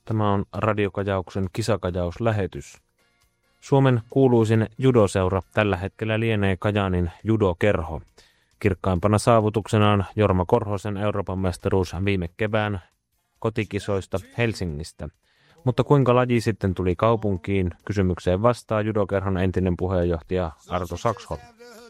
Tämä on Radiokajauksen kisakajauslähetys. Suomen kuuluisin judoseura tällä hetkellä lienee Kajaanin judokerho. Kirkkaimpana saavutuksenaan Jorma Korhosen Euroopan mestaruus viime kevään kotikisoista Helsingistä. Mutta kuinka laji sitten tuli kaupunkiin? Kysymykseen vastaa judokerhon entinen puheenjohtaja Arto Saksholm.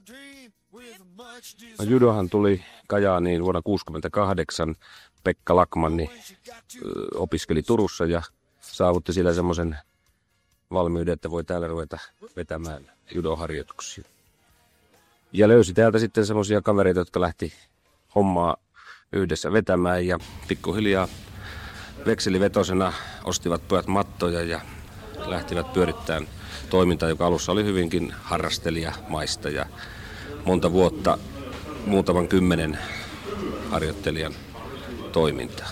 Judohan tuli Kajaaniin vuonna 1968. Pekka Lakmanni opiskeli Turussa ja saavutti siellä semmoisen valmiuden, että voi täällä ruveta vetämään judoharjoituksia. Ja löysi täältä sitten semmoisia kavereita, jotka lähti hommaa yhdessä vetämään ja pikkuhiljaa vekselivetosena ostivat pojat mattoja ja lähtivät pyörittämään toimintaa, joka alussa oli hyvinkin harrastelijamaista ja monta vuotta muutaman 10 harjoittelijan toimintaa.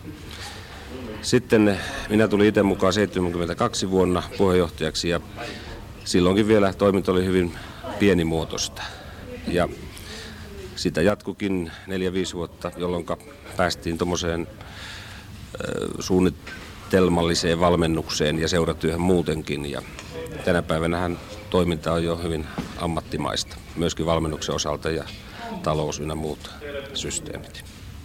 Sitten minä tulin itse mukaan 72 vuonna puheenjohtajaksi ja silloinkin vielä toiminta oli hyvin pienimuotoista. Ja sitä jatkukin 4-5 vuotta, jolloin päästiin tuommoiseen suunnitelmalliseen valmennukseen ja seuratyöhön muutenkin. Ja tänä päivänähän toiminta on jo hyvin ammattimaista, myöskin valmennuksen osalta ja talous ynnä muut systeemit.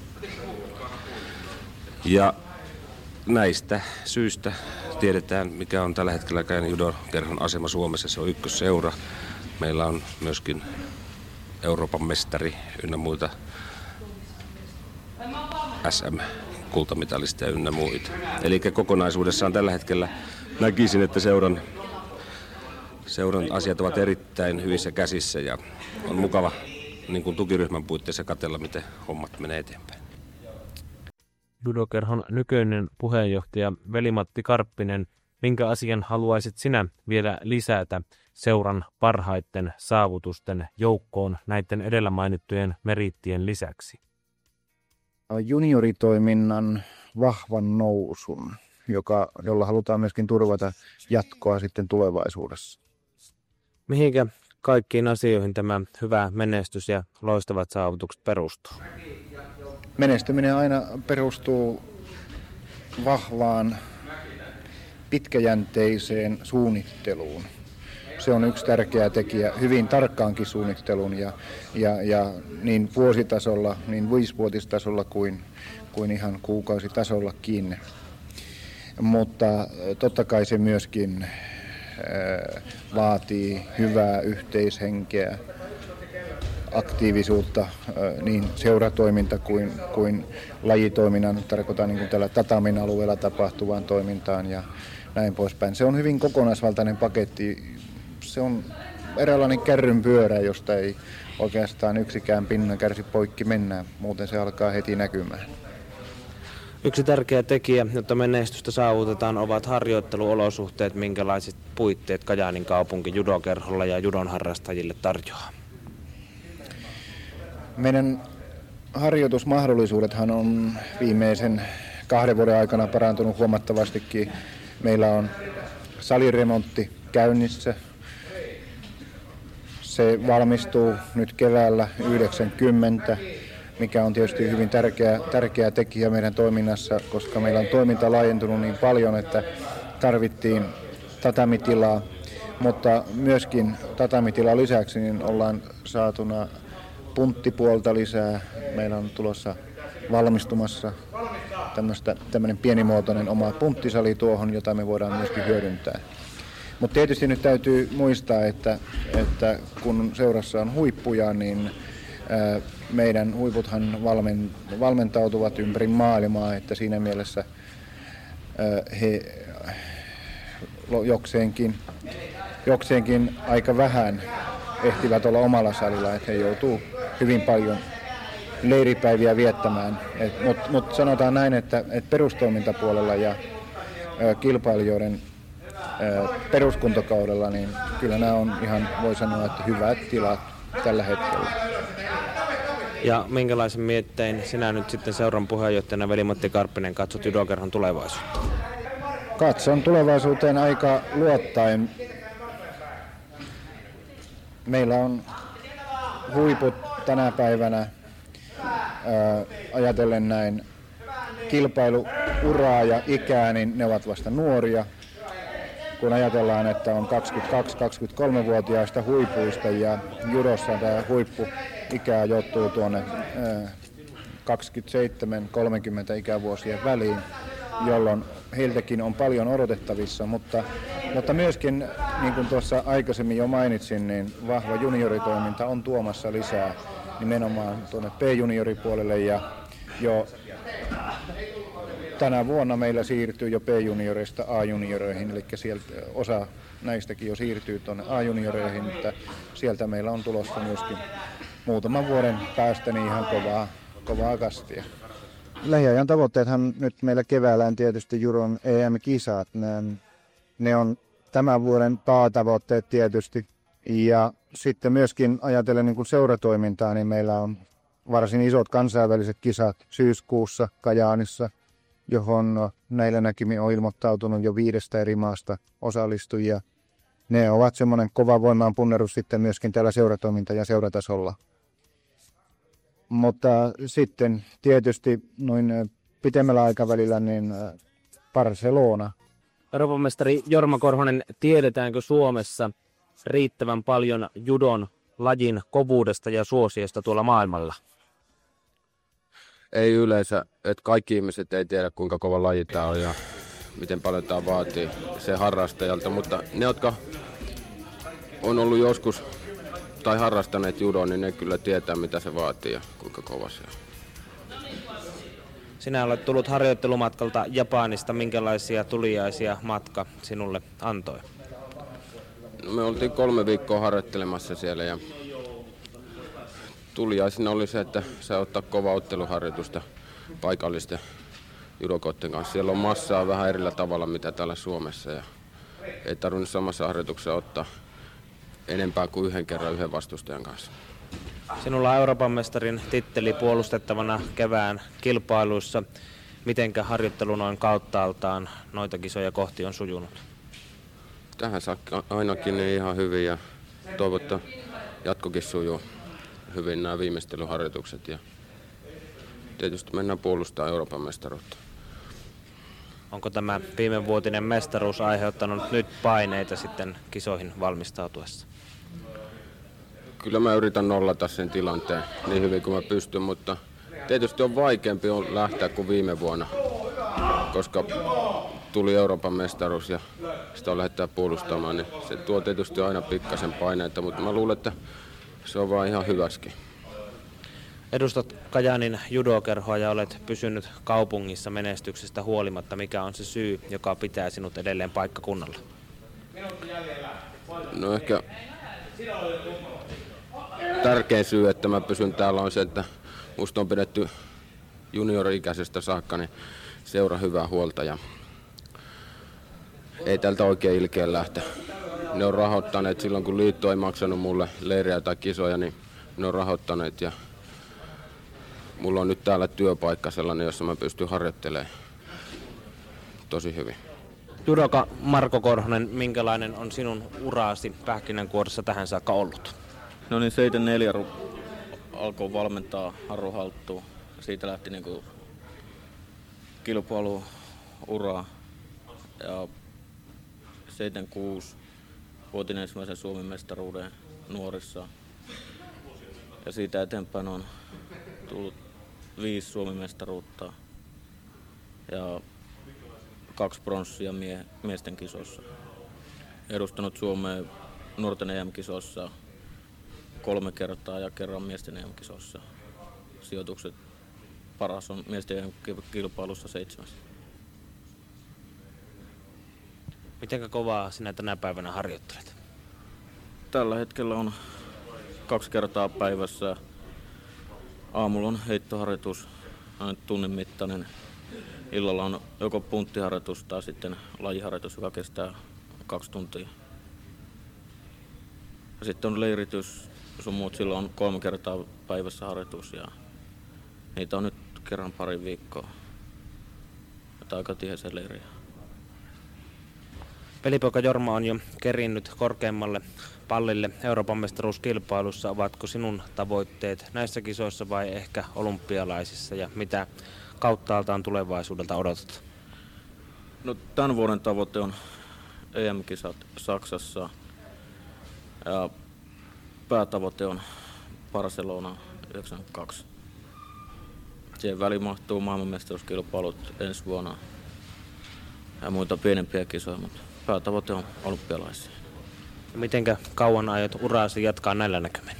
Ja näistä syistä tiedetään, mikä on tällä hetkellä Kajaanin judokerhon asema Suomessa. Se on ykkösseura. Meillä on myöskin Euroopan mestari ynnä muita SM-kultamitalisteja ynnä muita. Eli kokonaisuudessaan tällä hetkellä näkisin, että seuran asiat ovat erittäin hyvissä käsissä ja on mukava niin kuin tukiryhmän puitteissa katsella, miten hommat menee eteenpäin. Judokerhon nykyinen puheenjohtaja Veli-Matti Karppinen, minkä asian haluaisit sinä vielä lisätä seuran parhaiten saavutusten joukkoon näiden edellä mainittujen meriittien lisäksi? Junioritoiminnan vahvan nousun, jolla halutaan myöskin turvata jatkoa sitten tulevaisuudessa. Mihinkä kaikkiin asioihin tämä hyvä menestys ja loistavat saavutukset perustuu? Menestyminen aina perustuu vahvaan, pitkäjänteiseen suunnitteluun. Se on yksi tärkeä tekijä, hyvin tarkkaankin suunnitteluun ja niin vuositasolla, niin 5-vuotistasolla kuin ihan kuukausitasollakin. Mutta totta kai se myöskin vaatii hyvää yhteishenkeä, aktiivisuutta, niin seuratoiminta kuin lajitoiminnan, tarkoitan niin kuin tällä tatamin alueella tapahtuvaan toimintaan ja näin poispäin. Se on hyvin kokonaisvaltainen paketti. Se on eräänlainen kärrynpyörä, josta ei oikeastaan yksikään pinnan kärsi poikki mennä, muuten se alkaa heti näkymään. Yksi tärkeä tekijä, jotta menestystä saavutetaan, ovat harjoitteluolosuhteet, minkälaiset puitteet Kajaanin kaupunki judokerholla ja judon harrastajille tarjoaa. Meidän harjoitusmahdollisuudethan on viimeisen 2 vuoden aikana parantunut huomattavastikin. Meillä on saliremontti käynnissä. Se valmistuu nyt keväällä 90, mikä on tietysti hyvin tärkeä tekijä meidän toiminnassa, koska meillä on toiminta laajentunut niin paljon, että tarvittiin tatamitilaa. Mutta myöskin tatamitilaa lisäksi niin ollaan saatuna punttipuolta lisää. Meillä on tulossa valmistumassa tämmöinen pienimuotoinen oma punttisali tuohon, jota me voidaan myöskin hyödyntää. Mutta tietysti nyt täytyy muistaa, että kun seurassa on huippuja, niin meidän huiputhan valmentautuvat ympäri maailmaa, että siinä mielessä he jokseenkin aika vähän ehtivät olla omalla salilla, että he joutuu hyvin paljon leiripäiviä viettämään. Mutta sanotaan näin, että perustoimintapuolella ja kilpailijoiden peruskuntokaudella, niin kyllä nämä on ihan, voi sanoa, että hyvät tilat tällä hetkellä. Ja minkälaisen miettein sinä nyt sitten seuran puheenjohtajana Veli-Matti Karppinen katsot judokerhon tulevaisuutta? Katson tulevaisuuteen aika luottaen. Meillä on huiput tänä päivänä ajatellen näin uraa ja ikää, niin ne ovat vasta nuoria. Kun ajatellaan, että on 22-23-vuotiaista huipuista ja judossa tämä huippuikä joutuu tuonne 27-30 ikävuosien väliin, jolloin heiltäkin on paljon odotettavissa, mutta myöskin, niin kuin tuossa aikaisemmin jo mainitsin, niin vahva junioritoiminta on tuomassa lisää nimenomaan tuonne B-junioripuolelle ja jo tänä vuonna meillä siirtyy jo B-junioreista A-junioreihin, eli sieltä osa näistäkin jo siirtyy tuonne A-junioreihin, mutta sieltä meillä on tulossa myöskin muutaman vuoden päästä niin ihan kovaa kastia. Lähiajan tavoitteethan nyt meillä keväällä on tietysti Judon EM-kisat. Ne on tämän vuoden päätavoitteet tietysti. Ja sitten myöskin ajatellen niin kuin seuratoimintaa, niin meillä on varsin isot kansainväliset kisat syyskuussa Kajaanissa, johon näillä näkymin on ilmoittautunut jo 5 eri maasta osallistujia. Ne ovat semmoinen kova voimaan punnerus sitten myöskin täällä seuratoiminta- ja seuratasolla. Mutta sitten tietysti noin pitemmällä aikavälillä niin Barcelona. Euroopan mestari Jorma Korhonen, tiedetäänkö Suomessa riittävän paljon judon lajin kovuudesta ja suosiosta tuolla maailmalla? Ei yleensä, että kaikki ihmiset ei tiedä kuinka kova laji tämä on ja miten paljon tämä vaatii se harrastajalta, mutta ne, jotka on ollut joskus tai harrastaneet judoa, niin ne kyllä tietää mitä se vaatii ja kuinka kova se on. Sinä olet tullut harjoittelumatkalta Japanista. Minkälaisia tuliaisia matka sinulle antoi? No, me oltiin 3 viikkoa harjoittelemassa siellä ja tuliaisina oli se, että sai ottaa kovaa otteluharjoitusta paikallisten judokoitten kanssa. Siellä on massaa vähän erillä tavalla mitä täällä Suomessa ja ei tarvinnut samassa harjoituksessa ottaa enempää kuin 1 kerran 1 vastustajan kanssa. Sinulla on Euroopan mestarin titteli puolustettavana kevään kilpailuissa. Mitenkä harjoittelu noin kauttaaltaan noita kisoja kohti on sujunut? Tähän saakka ainakin niin ihan hyvin ja toivottaa jatkokin sujuu hyvin nämä viimeistelyharjoitukset ja tietysti mennään puolustamaan Euroopan mestaruutta. Onko tämä viimevuotinen mestaruus aiheuttanut nyt paineita sitten kisoihin valmistautuessa? Kyllä mä yritän nollata sen tilanteen niin hyvin kuin mä pystyn, mutta tietysti on vaikeampi lähteä kuin viime vuonna, koska tuli Euroopan mestaruus ja sitä on lähdetään puolustamaan, niin se tuo tietysti aina pikkasen paineita, mutta mä luulen, että se on vaan ihan hyväskin. Edustat Kajaanin judokerhoa ja olet pysynyt kaupungissa menestyksestä huolimatta. Mikä on se syy, joka pitää sinut edelleen paikkakunnalla? No ehkä tärkein syy, että mä pysyn täällä on se, että musta on pidetty juniori-ikäisestä saakka niin seura hyvää huolta ja ei tältä oikein ilkeä lähteä. Ne on rahoittaneet silloin, kun liitto ei maksanut mulle leiriä tai kisoja, niin ne on rahoittaneet ja mulla on nyt täällä työpaikka sellainen, jossa mä pystyn harjoittelemaan tosi hyvin. Judoka Marko Korhonen, minkälainen on sinun uraasi Pähkinänkuoressa tähän saakka ollut? No niin, 74 alkoi valmentaa Harru Halttua. Siitä lähti niinku kilpailuuraa. Ja 76 voitin ensimmäisen Suomen mestaruuden nuorissa. Ja siitä eteenpäin on tullut 5 Suomen mestaruutta ja 2 pronssia miesten kisossa. Edustanut Suomea nuorten EM-kisossa 3 kertaa ja kerran miesten EM-kisossa. Sijoitukset paras on miesten EM-kilpailussa 7. Mitenkä kovaa sinä tänä päivänä harjoittelet? Tällä hetkellä on 2 kertaa päivässä. Aamulla on heittoharjoitus, tunnin mittainen. Illalla on joko punttiharjoitus tai sitten lajiharjoitus, joka kestää 2 tuntia. Ja sitten on leiritys, sun muut silloin on 3 kertaa päivässä harjoitus ja niitä on nyt kerran pari viikkoa. Että aika tiheisen leiriä. Velipoika Jorma on jo kerinnyt korkeammalle pallille Euroopan mestaruuskilpailussa. Ovatko sinun tavoitteet näissä kisoissa vai ehkä olympialaisissa ja mitä kauttaaltaan tulevaisuudelta odotat? No, tämän vuoden tavoite on EM-kisat Saksassa ja päätavoite on Barcelona 92. Siihen väliin mahtuu maailmanmestaruuskilpailut ensi vuonna ja muita pienempiä kisoja, mutta päätavoite on olympialaisia. Mitenkä kauan aiot uraasi jatkaa näillä näkymin?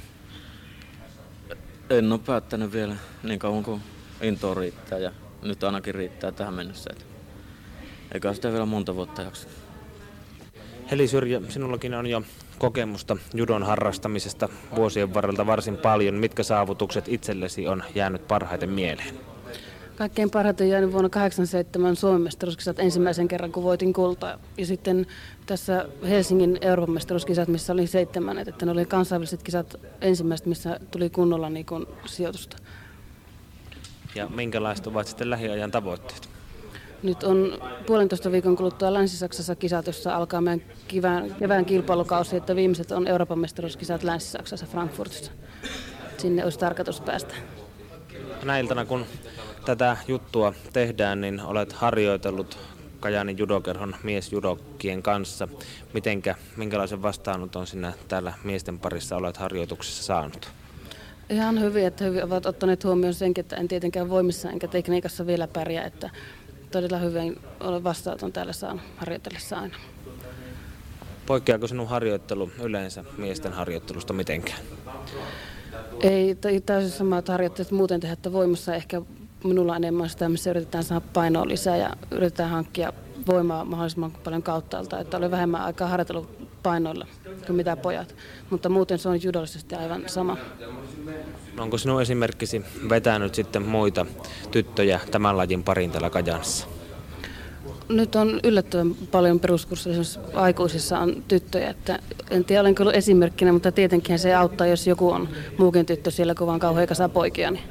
En ole päättänyt vielä niin kauan kuin intoa riittää ja nyt ainakin riittää tähän mennessä. Eikä sitä vielä monta vuotta jaksa. Heli Syrjä, sinullakin on jo kokemusta judon harrastamisesta vuosien varrelta varsin paljon. Mitkä saavutukset itsellesi on jäänyt parhaiten mieleen? Kaikkein parhaiten jäänyt vuonna 1987 Suomen mestaruuskisat ensimmäisen kerran, kun voitin kultaa. Ja sitten tässä Helsingin Euroopan mestaruuskisat, missä oli 7, että ne oli kansainväliset kisat ensimmäiset, missä tuli kunnolla niin kuin sijoitusta. Ja minkälaiset ovat sitten lähiajan tavoitteet? Nyt on 1,5 viikon kuluttua Länsi-Saksassa kisat, jossa alkaa meidän kevään kilpailukausi, että viimeiset on Euroopan mestaruuskisat Länsi-Saksassa Frankfurtissa. Sinne olisi tarkoitus päästä. Tänä iltana, kun tätä juttua tehdään, niin olet harjoitellut Kajaanin judokerhon miesjudokkien kanssa. Minkälaisen vastaanoton sinä täällä miesten parissa olet harjoituksessa saanut? Ihan hyvin, että hyvin ovat ottaneet huomioon senkin, että en tietenkään voimissa enkä tekniikassa vielä pärjää, että todella hyvin olen vastaanoton täällä saanut harjoitellessa aina. Poikkeaako sinun harjoittelu yleensä miesten harjoittelusta mitenkään? Ei täysin samat harjoitteet muuten tehdä, että voimassa ehkä minulla on enemmän sitä, missä yritetään saada painoa lisää ja yritetään hankkia voimaa mahdollisimman paljon kauttaalta, että oli vähemmän aikaa harjoitellut painoilla kuin mitä pojat, mutta muuten se on judollisesti aivan sama. Onko sinun esimerkkisi vetänyt sitten muita tyttöjä tämän lajin pariin täällä Kajaanissa? Nyt on yllättävän paljon peruskursseissa aikuisissa on tyttöjä, että en tiedä olenko ollut esimerkkinä, mutta tietenkin se auttaa, jos joku on muukin tyttö siellä, kun vaan kauhean kasa poikia. Niin.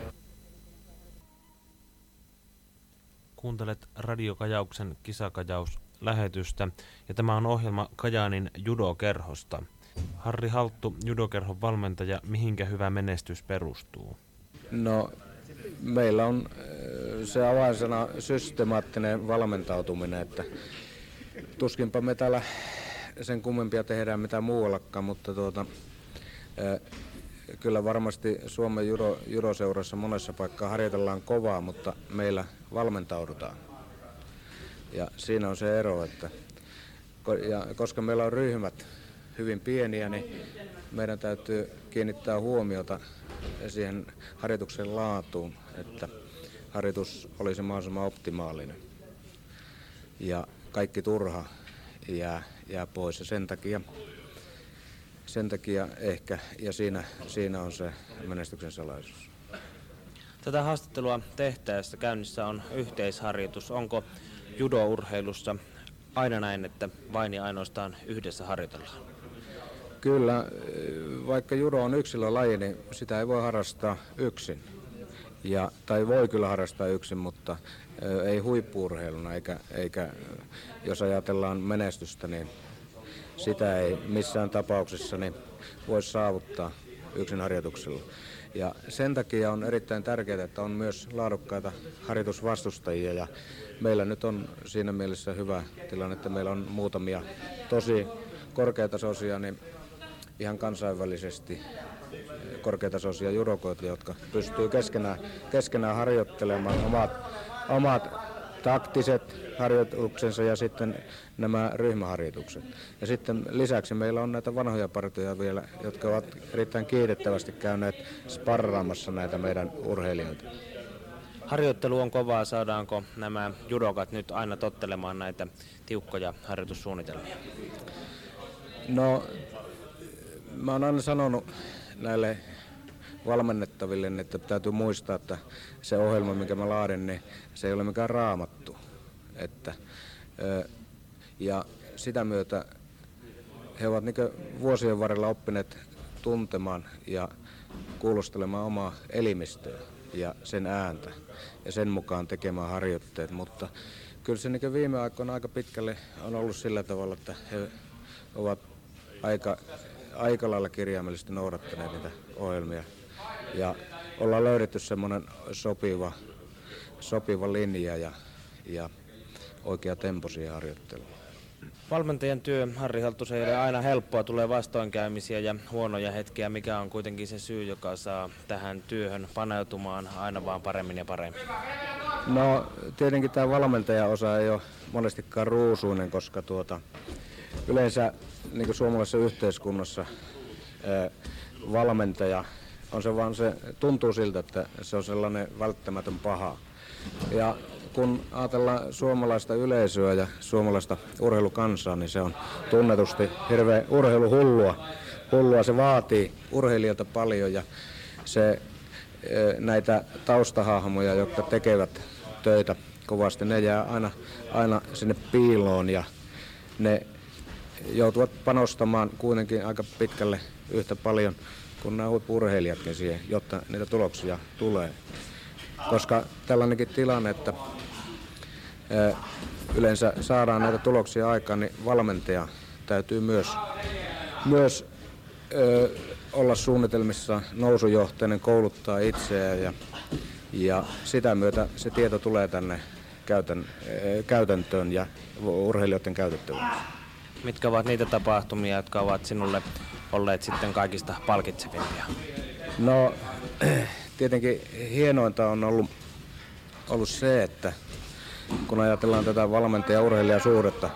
Kuuntelet Radio Kajauksen Kisakajaus-lähetystä ja tämä on ohjelma Kajaanin judokerhosta. Harri Halttu, judokerhon valmentaja, mihinkä hyvä menestys perustuu? No, meillä on se avainsana systemaattinen valmentautuminen, että tuskinpa me täällä sen kummempia tehdään mitä muuallakaan, mutta kyllä varmasti Suomen judoseurassa monessa paikkaa harjoitellaan kovaa, mutta meillä valmentaudutaan. Ja siinä on se ero, että koska meillä on ryhmät hyvin pieniä, niin meidän täytyy kiinnittää huomiota siihen harjoituksen laatuun, että harjoitus olisi mahdollisimman optimaalinen. Ja kaikki turha jää pois ja sen takia ehkä, ja siinä on se menestyksen salaisuus. Tätä haastattelua tehtäessä käynnissä on yhteisharjoitus. Onko judo-urheilussa aina näin, että vain ja ainoastaan yhdessä harjoitellaan? Kyllä, vaikka judo on yksilölaji, niin sitä ei voi harrastaa yksin. Tai voi kyllä harrastaa yksin, mutta ei huippu-urheiluna, eikä jos ajatellaan menestystä, niin sitä ei missään tapauksessa niin voi saavuttaa yksin harjoituksella. Ja sen takia on erittäin tärkeää, että on myös laadukkaita harjoitusvastustajia, ja meillä nyt on siinä mielessä hyvä tilanne, että meillä on muutamia tosi korkeatasoisia, niin ihan kansainvälisesti korkeatasoisia judokoita, jotka pystyy keskenään harjoittelemaan omat taktiset harjoituksensa ja sitten nämä ryhmäharjoitukset. Ja sitten lisäksi meillä on näitä vanhoja partoja vielä, jotka ovat erittäin kiitettävästi käyneet sparraamassa näitä meidän urheilijoita. Harjoittelu on kovaa. Saadaanko nämä judokat nyt aina tottelemaan näitä tiukkoja harjoitussuunnitelmia? No, mä oon aina sanonut näille valmennettaville, että täytyy muistaa, että se ohjelma, minkä mä laadin, niin se ei ole mikään raamattu. Ja sitä myötä he ovat niin vuosien varrella oppineet tuntemaan ja kuulostelemaan omaa elimistöä ja sen ääntä ja sen mukaan tekemään harjoitteet, mutta kyllä se niin viime aikoina aika pitkälle on ollut sillä tavalla, että he ovat aika lailla kirjaimellisesti noudattaneet niitä ohjelmia ja ollaan löydetty semmoinen sopiva linja ja oikea tempo siihen harjoitteluun. Valmentajan työ, Harri Halttusen, ei ole aina helppoa, tulee vastoinkäymisiä ja huonoja hetkiä. Mikä on kuitenkin se syy, joka saa tähän työhön paneutumaan aina vaan paremmin ja paremmin? No tietenkin tämä valmentajan osa ei ole monestikaan ruusuinen, koska yleensä niin kuin suomalaisessa yhteiskunnassa valmentaja on se tuntuu siltä, että se on sellainen välttämätön paha. Ja kun ajatellaan suomalaista yleisöä ja suomalaista urheilukansaa, niin se on tunnetusti hirveän urheiluhullua. Se vaatii urheilijoilta paljon ja näitä taustahahmoja, jotka tekevät töitä kovasti, ne jää aina sinne piiloon ja ne joutuvat panostamaan kuitenkin aika pitkälle yhtä paljon kuin nämä huippu-urheilijatkin siihen, jotta niitä tuloksia tulee. Koska tällainenkin tilanne, että yleensä saadaan näitä tuloksia aikaan, niin valmentaja täytyy myös olla suunnitelmissa nousujohteinen, kouluttaa itseään ja sitä myötä se tieto tulee tänne käytäntöön ja urheilijoiden käytettävyyteen. Mitkä ovat niitä tapahtumia, jotka ovat sinulle olleet sitten kaikista palkitsevimpia? No tietenkin hienointa on ollut se, että kun ajatellaan tätä valmentaja-urheilijasuhdetta,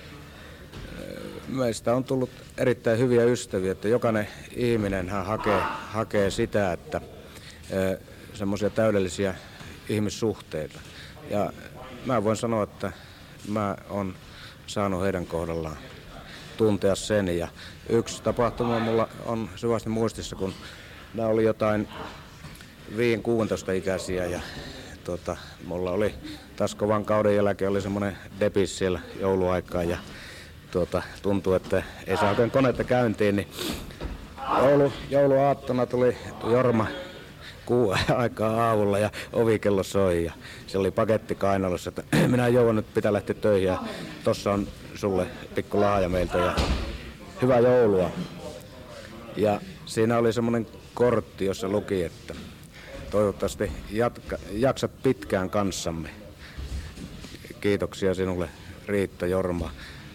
meistä on tullut erittäin hyviä ystäviä, että jokainen ihminen hakee sitä, että semmoisia täydellisiä ihmissuhteita. Ja mä voin sanoa, että mä oon saanut heidän kohdallaan tuntea sen. Ja yksi tapahtuma mulla on syvästi muistissa, kun nämä oli jotain 16-ikäisiä ja mulla oli taas kovan kauden jälkeen oli semmoinen depis siellä jouluaikaan ja tuntui, että ei saa oikein konetta käyntiin, niin jouluaattona tuli Jorma 6 aikaa aamulla ja ovikello soi ja se oli paketti kainalossa, että minä joudun nyt pitää lähteä töihin ja tossa on sulle pikku lahja meiltä ja hyvää joulua. Ja siinä oli semmoinen kortti, jossa luki, että toivottavasti jaksat pitkään kanssamme. Kiitoksia sinulle Riitta, Jorma,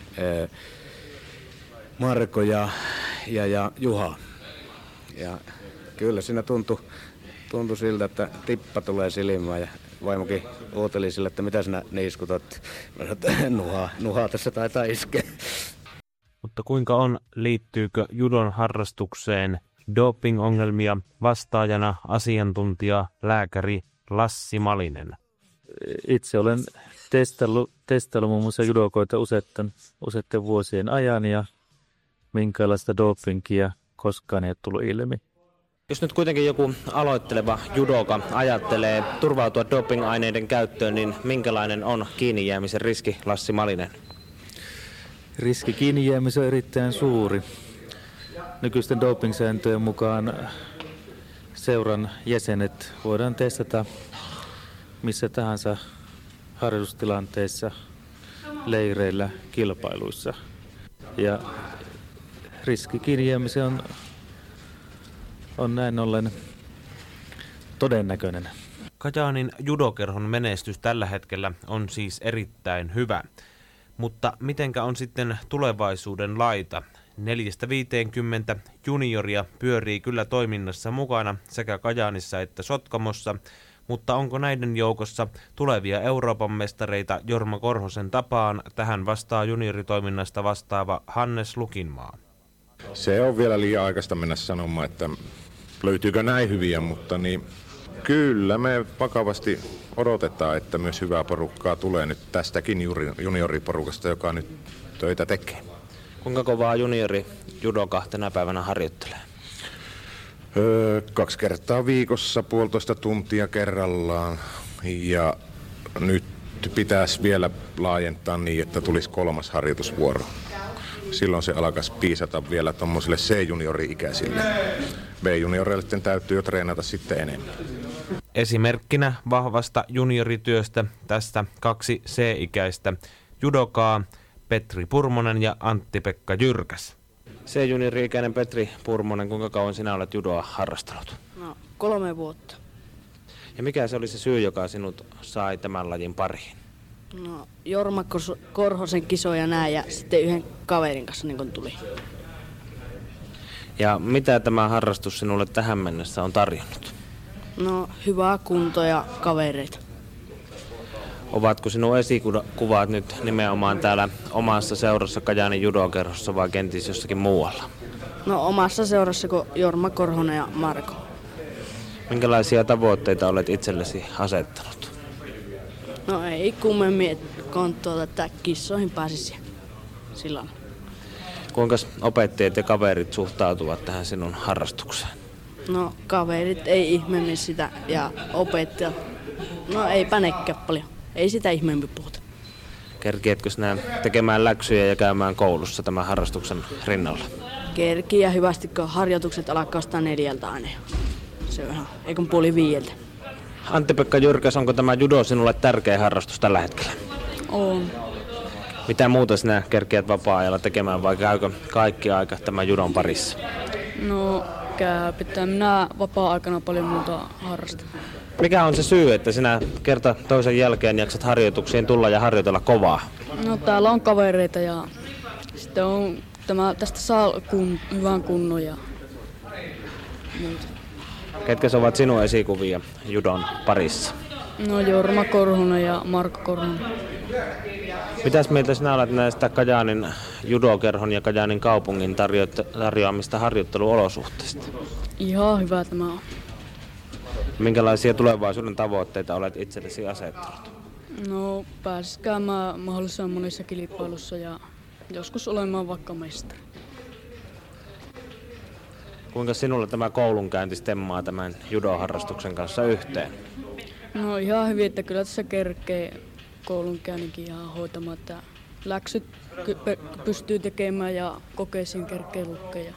Marko ja Juha. Ja kyllä siinä tuntui siltä, että tippa tulee silmään ja vaimokin uuteli sille, että mitä sinä niiskutat. Mä sanoin, että nuhaa tässä taitaa iskeä. Mutta kuinka on, liittyykö judon harrastukseen doping-ongelmia, vastaajana asiantuntija lääkäri Lassi Malinen? Itse olen testaillut muun muassa judokoita useiden vuosien ajan ja minkälaista dopingia koskaan ei ole tullut ilmi. Jos nyt kuitenkin joku aloitteleva judoka ajattelee turvautua doping-aineiden käyttöön, niin minkälainen on kiinni jäämisen riski, Lassi Malinen? Riski kiinni jäämisen on erittäin suuri. Nykyisten doping-sääntöjen mukaan seuran jäsenet voidaan testata missä tahansa harjoitustilanteissa, leireillä, kilpailuissa. Ja riski kiinni jäämiseen on näin ollen todennäköinen. Kajaanin judokerhon menestys tällä hetkellä on siis erittäin hyvä. Mutta mitenkä on sitten tulevaisuuden laita? 4-50 junioria pyörii kyllä toiminnassa mukana sekä Kajaanissa että Sotkamossa, mutta onko näiden joukossa tulevia Euroopan mestareita Jorma Korhosen tapaan? Tähän vastaa junioritoiminnasta vastaava Hannes Lukinmaa. Se on vielä liian aikaista mennä sanomaan, että löytyykö näin hyviä, mutta niin kyllä me vakavasti odotetaan, että myös hyvää porukkaa tulee nyt tästäkin junioriporukasta, joka nyt töitä tekee. Kuinka kovaa juniori judoka tänä päivänä harjoittelee? 2 kertaa viikossa 1,5 tuntia kerrallaan ja nyt pitäisi vielä laajentaa niin, että tulisi 3. harjoitusvuoro. Silloin se alkaisi piisata vielä tuommoisille C-juniori-ikäisille. B-junioreille täytyy jo treenata sitten enemmän. Esimerkkinä vahvasta juniorityöstä tästä 2 C-ikäistä judokaa Petri Purmonen ja Antti-Pekka Jyrkäs. C-juniori-ikäinen Petri Purmonen, kuinka kauan sinä olet judoa harrastanut? No, 3 vuotta. Ja mikä se oli se syy, joka sinut sai tämän lajin pariin? No, Jorma Korhosen kisoja näin ja sitten yhden kaverin kanssa niin kun tuli. Ja mitä tämä harrastus sinulle tähän mennessä on tarjonnut? No, hyvää kuntoa ja kavereita. Ovatko sinun esikuvat nyt nimenomaan täällä omassa seurassa Kajaanin judokerhossa vai kenties jossakin muualla? No, omassa seurassa kuin Jorma Korhonen ja Marko. Minkälaisia tavoitteita olet itsellesi asettanut? No ei kummemmin, kun että kissoihin pääsisi silloin. Kuinka opettajat ja kaverit suhtautuvat tähän sinun harrastukseen? No kaverit ei ihmeemmin sitä ja opettajat, no eipä nekään paljon. Ei sitä ihmeemmin puhuta. Kerkiätkö sinä tekemään läksyjä ja käymään koulussa tämän harrastuksen rinnalla? Kerki ja hyvästi, kun harjoitukset alkaa 4 aina. Se on ihan, eikö 4:30. Antti-Pekka Jyrkäs, onko tämä judo sinulle tärkeä harrastus tällä hetkellä? On. Mitä muuta sinä kerkiät vapaa-ajalla tekemään vai käykö kaikki aika tämän judon parissa? No pitää minä vapaa-aikana paljon muuta harrastaa. Mikä on se syy, että sinä kerta toisen jälkeen jaksat harjoituksiin tulla ja harjoitella kovaa? No täällä on kavereita ja sitten on tästä saa hyvän kunnon ja muuta. Ketkä ovat sinun esikuvia judon parissa? No Jorma Korhonen ja Marko Korhonen. Mitäs mieltä sinä olet näistä Kajaanin judokerhon ja Kajaanin kaupungin tarjoamista harjoitteluolosuhteista? Ihan hyvä tämä on. Minkälaisia tulevaisuuden tavoitteita olet itsellesi asettanut? No pääsis käymään mahdollisimman monissa kilpailussa ja joskus olemaan vaikka mestari. Kuinka sinulla tämä koulunkäynti stemmaa tämän judoharrastuksen kanssa yhteen? No ihan hyvin, että kyllä tässä kerkee koulunkäynninkin ihan hoitamaan, että läksyt pystyy tekemään ja kokeisiin kerkee lukea.